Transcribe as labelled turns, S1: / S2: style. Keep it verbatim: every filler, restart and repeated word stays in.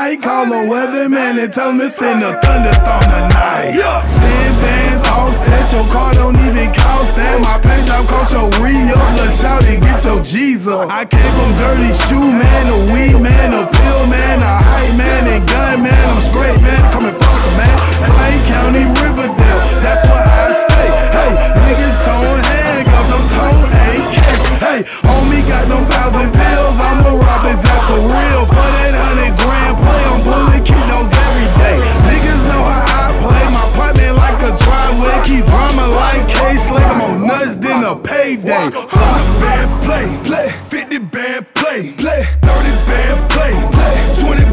S1: night. Call a weatherman and tell him it's finna thunderstorm tonight. Ten bands offset, your car don't even cost that. My paint job cost your re-up. Let's shout and get your G's up. I came from dirty shoe man, a weed man, a pill man, a hype man, and gun man. I'm straight man, coming from man. Clay County, Riverdale, that's where I stay. Hey, niggas towing handcuffs, I'm towing A K. Hey, homie got them thousand pills, I'ma rob his ass for real. For that hundred grand play, I'm pulling kilos every day. Niggas know how I play, my apartment like a driveway. Keep drama like K-Slake, I'm on nuts than a payday.
S2: Five band play, play, fifty band play, play, thirty band play, play, twenty